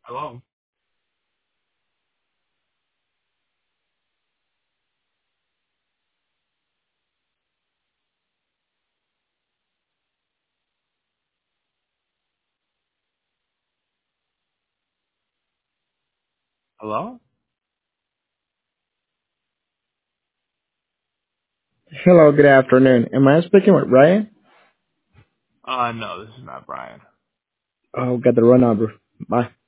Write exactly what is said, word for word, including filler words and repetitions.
Hello. Hello? Hello, good afternoon. Am I speaking with Ryan? Uh, no, this is not Brian. Oh, got the wrong number. Bye.